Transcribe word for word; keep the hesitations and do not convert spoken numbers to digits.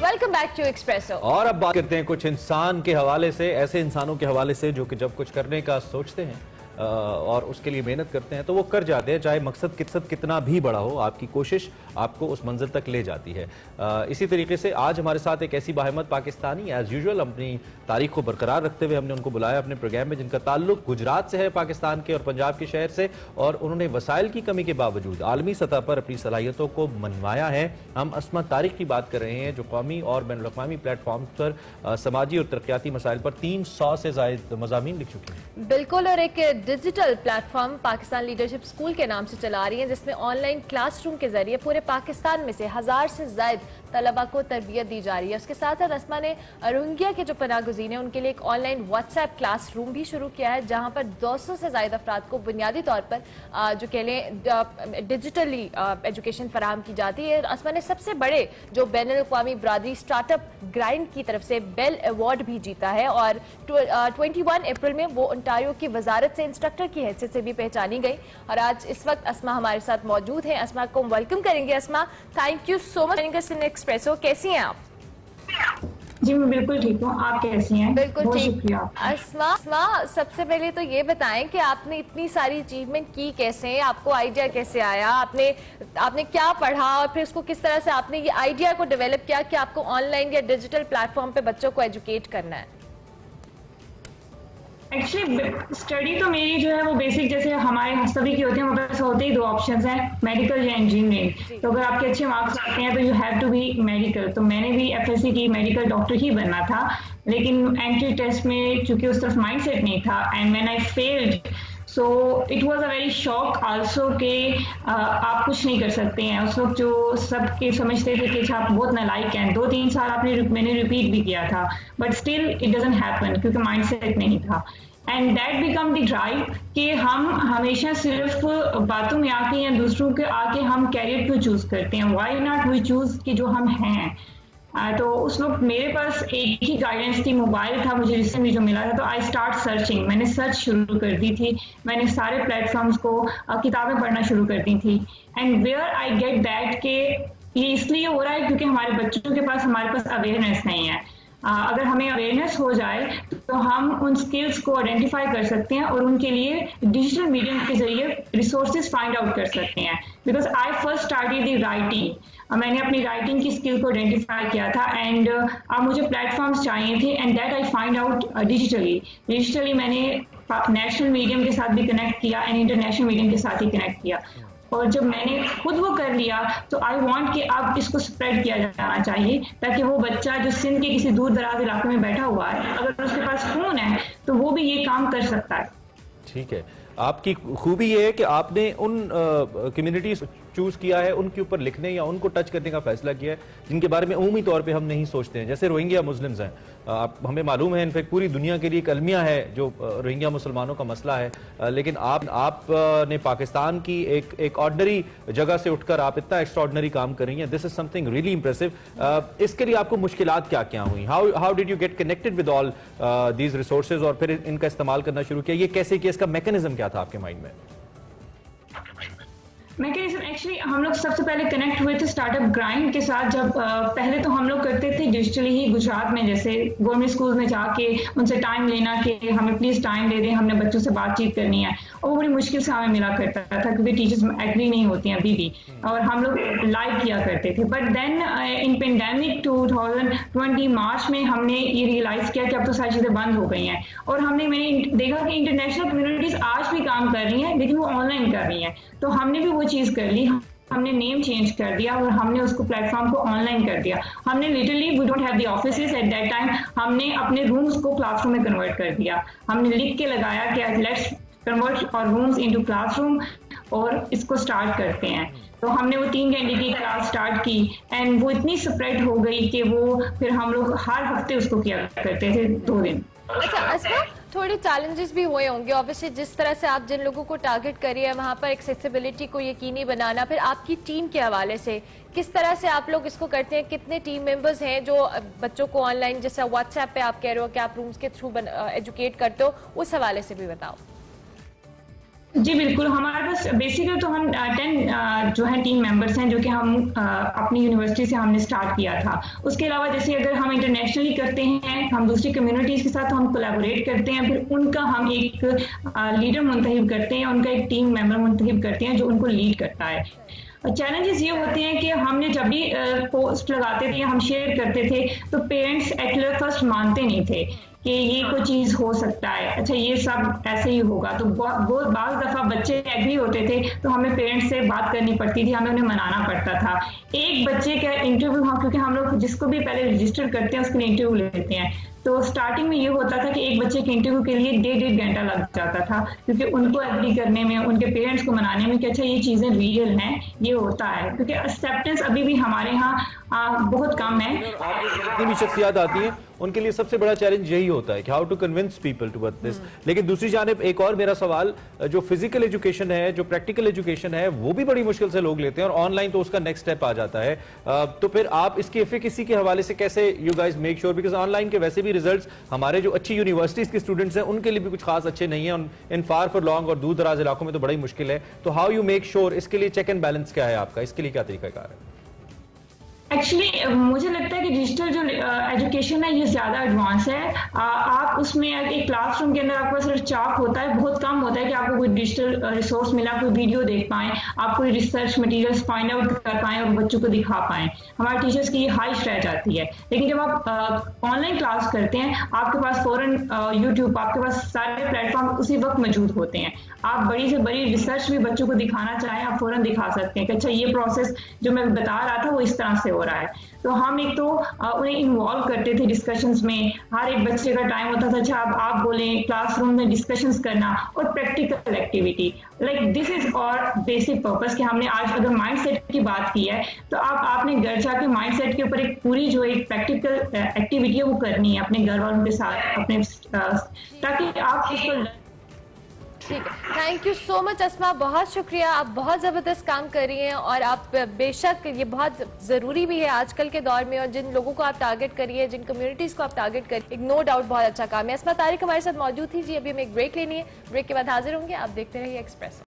Welcome back to espresso. और अब बात करते हैं कुछ इंसान के हवाले से, ऐसे इंसानों के हवाले से जो कि जब कुछ करने का सोचते हैं और उसके लिए मेहनत करते हैं तो वो कर जाते हैं, चाहे मकसद किस्सत कितना भी बड़ा हो, आपकी कोशिश आपको उस मंजिल तक ले जाती है। इसी तरीके से आज हमारे साथ एक ऐसी बाहिम्मत पाकिस्तानी, एज यूजुअल अपनी तारीख को बरकरार रखते हुए हमने उनको बुलाया अपने प्रोग्राम में, जिनका ताल्लुक गुजरात से है, पाकिस्तान के और पंजाब के शहर से, और उन्होंने वसाइल की कमी के बावजूद आलमी सतह पर अपनी सलाहियतों को मनवाया है। हम अस्मा तारिक की बात कर रहे हैं जो कौमी और बैनुल अक़वामी प्लेटफॉर्म पर समाजी और तरक्याती मसाइल पर तीन सौ से ज़ायद मज़ामीन लिख चुकी हैं। बिल्कुल, और एक digital platform Pakistan leadership school के नाम से चला रही है, जिसमें ऑनलाइन क्लासरूम के जरिए पूरे पाकिस्तान में से हजार से ज्यादा तलबा को तरबियत दी जा रही है। उसके साथ साथ अस्मा ने रोहिंग्या के जो पनाह गुज़ीर हैं उनके लिए एक ऑनलाइन व्हाट्सएप क्लासरूम भी शुरू किया है, जहां पर दो सौ से ज्यादा अफराद को बुनियादी तौर पर जो कह लें डिजिटली एजुकेशन फराहम की जाती है। अस्मा ने सबसे बड़े जो बैनुल अक़वामी बरादरी स्टार्टअप ग्राइंड की तरफ से बेल अवार्ड भी जीता है, और इक्कीस अप्रैल में वो ओंटारियो की वजारत से इंस्ट्रक्टर की हैसियत से भी पहचानी गई। और आज इस वक्त अस्मा हमारे साथ मौजूद हैं। अस्मा को वेलकम करेंगे। Asma, thank you so much expresso. कैसी हैं आप? जी मैं बिल्कुल ठीक हूँ, आप कैसी हैं? बिल्कुल बहुत ठीक। शुक्रिया। अस्मा, अस्मा सबसे पहले तो ये बताएं कि आपने इतनी सारी अचीवमेंट की कैसे, आपको आइडिया कैसे आया, आपने आपने क्या पढ़ा और फिर उसको किस तरह से आपने ये आइडिया को डेवलप किया कि आपको ऑनलाइन या डिजिटल प्लेटफॉर्म पे बच्चों को एजुकेट करना है? एक्चुअली स्टडी तो मेरी जो है वो बेसिक जैसे हमारे सभी की होती है, हमारे पास होते ही दो ऑप्शंस हैं, मेडिकल या इंजीनियरिंग। तो अगर आपके अच्छे मार्क्स आते हैं तो you have to be medical. तो मैंने भी एफएससी की, मेडिकल डॉक्टर ही बनना था, लेकिन एंट्री टेस्ट में चूंकि उस तरफ माइंडसेट नहीं था and when I failed so it was a very shock also कि आप कुछ नहीं कर सकते हैं। उस वक्त जो सबके समझते थे कि आप बहुत नालायक हैं, दो तीन साल आपने मैंने रिपीट भी किया था, but still it doesn't happen क्योंकि माइंडसेट नहीं था। And that become the drive कि हम हमेशा सिर्फ बातों में आके या दूसरों के आके हम कैरियर क्यों चूज करते हैं, व्हाई नॉट वी चूज कि जो हम हैं। आ, तो उस वक्त मेरे पास एक ही गाइडेंस थी, मोबाइल था मुझे रिसेंटली जो मिला था, तो आई स्टार्ट सर्चिंग। मैंने सर्च शुरू कर दी थी, मैंने सारे प्लेटफॉर्म्स को आ, किताबें पढ़ना शुरू कर दी थी। And where I get that के ये इसलिए हो रहा है क्योंकि हमारे बच्चों के पास हमारे पास अवेयरनेस नहीं है। Uh, अगर हमें अवेयरनेस हो जाए तो हम उन स्किल्स को आइडेंटिफाई कर सकते हैं और उनके लिए डिजिटल मीडियम के जरिए रिसोर्सेज फाइंड आउट कर सकते हैं। Because I first started the writing, मैंने अपनी राइटिंग की स्किल को आइडेंटिफाई किया था एंड uh, अब मुझे प्लेटफॉर्म्स चाहिए थे and that I find out digitally. Digitally मैंने नेशनल मीडियम के साथ भी कनेक्ट किया एंड इंटरनेशनल मीडियम के साथ ही कनेक्ट किया। और जब मैंने खुद वो कर लिया तो आई वांट कि अब इसको स्प्रेड किया जाना चाहिए, ताकि वो बच्चा जो सिंध के किसी दूर दराज इलाके में बैठा हुआ है, अगर उसके पास फोन है तो वो भी ये काम कर सकता है। ठीक है, आपकी खूबी ये है कि आपने उन कम्युनिटीज चूज किया है, उनके ऊपर लिखने या उनको टच करने का फैसला किया है जिनके बारे में अमूमी तौर पे हम नहीं सोचते हैं। जैसे रोहिंग्या मुस्लिम्स हैं, आप हमें मालूम है, इनफैक्ट पूरी दुनिया के लिए एक अलमिया है जो रोहिंग्या मुसलमानों का मसला है, लेकिन आप आपने पाकिस्तान की एक एक ऑर्डिनरी जगह से उठकर आप इतना एक्स्ट्राऑर्डिनरी काम कर रही हैं। This is something really impressive. इसके लिए आपको मुश्किलात क्या क्या हुई? How how did you get connected with all these resources और फिर इनका इस्तेमाल करना शुरू किया? ये कैसे किया, इसका मैकेनिज्म क्या था आपके माइंड में? मैकेनिज्म एक्चुअली हम लोग सबसे पहले कनेक्ट हुए थे स्टार्टअप ग्राइंड के साथ। जब आ, पहले तो हम लोग करते थे डिजिटली ही, गुजरात में जैसे गवर्नमेंट स्कूल में जाके उनसे टाइम लेना कि हमें प्लीज टाइम दे दें, हमने बच्चों से बातचीत करनी है, और वो बड़ी मुश्किल से हमें मिला करता था क्योंकि टीचर्स एग्री नहीं होती हैं अभी भी, और हम लोग लाइव किया करते थे। But then in pandemic two thousand twenty March में हमने ये रियलाइज किया कि अब तो सारी चीजें बंद हो गई हैं, और हमने मैंने देखा कि इंटरनेशनल कम्युनिटीज आज भी काम कर रही हैं लेकिन वो ऑनलाइन कर रही हैं, तो हमने भी वो चीज कर ली। हमने नेम चेंज कर दिया और हमने उसको प्लेटफॉर्म को ऑनलाइन कर दिया। हमने literally we don't have the offices at that time, हमने अपने रूम्स को क्लासरूम में कन्वर्ट कर दिया। हमने लिख के लगाया कि लेट्स कन्वर्ट और रूम्स इनटू क्लासरूम और इसको स्टार्ट करते हैं। तो हमने वो तीन घंटे की क्लास स्टार्ट की एंड वो इतनी स्प्रेड हो गई कि वो फिर हम लोग हर हफ्ते उसको किया करते थे, दो दिन। अच्छा अस्मा, थोड़ी चैलेंजेस भी हुए होंगे ऑब्वियसली, जिस तरह से आप जिन लोगों को टारगेट करिए वहां पर एक्सेसिबिलिटी को यकीनी बनाना, फिर आपकी टीम के हवाले से किस तरह से आप लोग इसको करते हैं, कितने टीम मेंबर्स हैं जो बच्चों को ऑनलाइन, जैसे व्हाट्सएप पे आप कह रहे हो कि आप रूम्स के थ्रू एजुकेट करते हो, उस हवाले से भी बताओ। जी बिल्कुल, हमारे पास बेसिकली तो हम टेन जो है टीम मेंबर्स हैं जो कि हम uh, अपनी यूनिवर्सिटी से हमने स्टार्ट किया था। उसके अलावा जैसे अगर हम इंटरनेशनली करते हैं, हम दूसरी कम्युनिटीज़ के साथ हम कोलैबोरेट करते हैं, फिर उनका हम एक लीडर uh, मुंतखब करते हैं, उनका एक टीम मेंबर मुंतखब करते हैं जो उनको लीड करता है। चैलेंजेस ये होते हैं कि हमने जब भी पोस्ट लगाते थे, हम शेयर करते थे, तो पेरेंट्स एट फर्स्ट मानते नहीं थे कि ये कोई चीज हो सकता है, अच्छा ये सब ऐसे ही होगा। तो बहुत बार दफा बच्चे एग्री होते थे तो हमें पेरेंट्स से बात करनी पड़ती थी, हमें उन्हें मनाना पड़ता था। एक बच्चे का इंटरव्यू, हाँ, क्योंकि हम लोग जिसको भी पहले रजिस्टर करते हैं उसके लिए इंटरव्यू लेते हैं, तो स्टार्टिंग में ये होता था कि एक बच्चे के इंटरव्यू के लिए डेढ़ डेढ़ घंटा लग जाता था, क्योंकि उनको एग्री करने में, उनके पेरेंट्स को मनाने में कि अच्छा ये चीजें रियल हैं, ये होता है, क्योंकि एक्सेप्टेंस अभी भी हमारे यहाँ बहुत कम है। जितनी भी शख्सियात आती हैं उनके लिए सबसे बड़ा चैलेंज यही होता है कि how to convince people to work this. लेकिन दूसरी जानिब एक और मेरा सवाल, जो फिजिकल एजुकेशन है, जो प्रैक्टिकल एजुकेशन है, वो भी बड़ी मुश्किल से लोग लेते हैं और ऑनलाइन तो उसका नेक्स्ट स्टेप आ जाता है। तो फिर आप इसकी एफिकेसी के हवाले से कैसे you guys make sure, because online के वैसे भी रिजल्ट्स हमारे जो अच्छी यूनिवर्सिटीज के स्टूडेंट्स हैं उनके लिए भी कुछ खास अच्छे नहीं है, इन फार फॉर लॉन्ग और दूर दराज इलाकों में तो बड़ी मुश्किल है। तो हाउ यू मेक श्योर, इसके लिए चेक एंड बैलेंस क्या है आपका, इसके लिए क्या तरीकाकार है? एक्चुअली मुझे लगता है कि डिजिटल जो एजुकेशन है ये ज़्यादा एडवांस है। आ, आप उसमें एक क्लासरूम के अंदर आपके पास सिर्फ चाक होता है, बहुत कम होता है कि आपको कोई डिजिटल रिसोर्स मिला, कोई वीडियो देख पाएं, आप कोई रिसर्च मटेरियल्स फाइंड आउट कर पाएं और बच्चों को दिखा पाएं। हमारे टीचर्स की ये ख्वाहिश रह जाती है। लेकिन जब आप ऑनलाइन क्लास करते हैं, आपके पास फौरन यूट्यूब, आपके पास सारे प्लेटफॉर्म उसी वक्त मौजूद होते हैं। आप बड़ी से बड़ी रिसर्च भी बच्चों को दिखाना चाहें, आप फौरन दिखा सकते हैं कि अच्छा ये प्रोसेस जो मैं बता रहा था वो इस तरह से हो रहा है। तो हम एक तो उन्हें इन्वॉल्व करते थे डिस्कशंस में, हर एक बच्चे का टाइम होता था, अच्छा आप, आप बोलें, क्लासरूम में डिस्कशंस करना और practical activity, like this is और बेसिक पर्पस कि हमने आज अगर माइंडसेट की बात की है तो आप आपने घर जाके माइंडसेट के ऊपर एक पूरी जो एक प्रैक्टिकल एक्टिविटी है वो करनी है अपने घर वालों के साथ, अपने ताकि आप उसको। ठीक है, thank you so much Asma, बहुत शुक्रिया। आप बहुत ज़बरदस्त काम कर रही हैं और आप बेशक ये बहुत ज़रूरी भी है आजकल के दौर में, और जिन लोगों को आप टारगेट करिए, जिन कम्युनिटीज़ को आप टारगेट करिए, नो डाउट बहुत अच्छा काम है। अस्मा तारिक हमारे साथ मौजूद थी जी। अभी हमें एक ब्रेक लेनी है, ब्रेक के बाद हाजिर होंगे। आप देखते रहिए एक्सप्रेस।